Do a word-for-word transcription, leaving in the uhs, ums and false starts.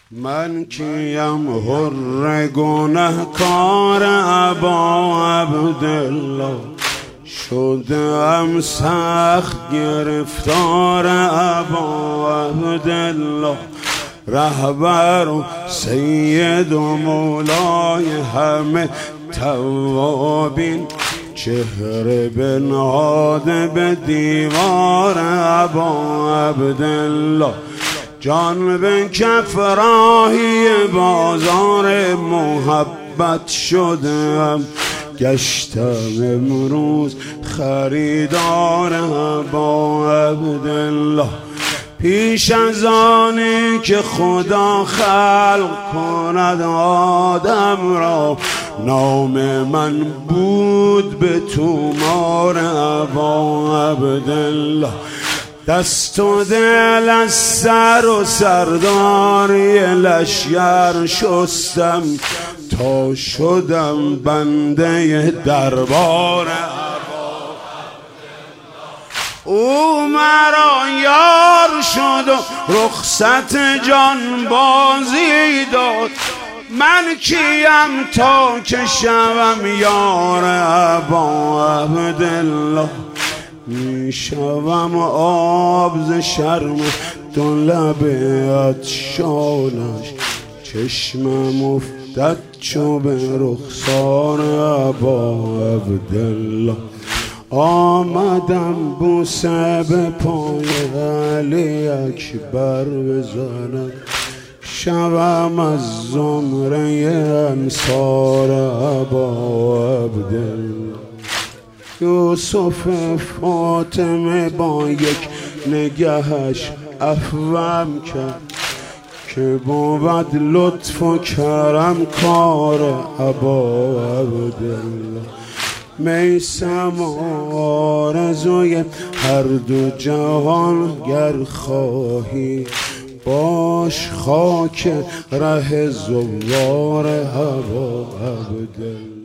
من کیم حر گنهکار ابا عبدالله، شدم سخت گرفتار ابا عبدالله. رهبر و سید و مولای همه توابین، چهره بنهاده به دیوار ابا عبدالله. جان به کف راهی بازار محبت شدم، گشتم امروز خریدار ابا عبدالله. پیش از آنی که خدا خلق کند آدم را، نام من بود به تومار ابا عبدالله. دست و دل از سر و سرداری لشگر شستم، تا شدم بنده دربار ابا عبدالله. او مرا یار شد و رخصت جان بازی داد، من کیم تا که شوم یار ابا عبدالله. می شوم آب ز شرم دو لب عطشانش، چشمم افتد چو به رخسار ابا عبدالله. آمدم بوسه به پای علی اکبر بزنم، شوم از زمره انصار ابا عبدالله. یوسف فاطمه با یک نگهش عفوم کرد، که بود لطف و کرم کار ابا عبدالله. میثم آرزوی هر دو جهان گر خواهی، باش خاک ره زوار ابا عبدالله.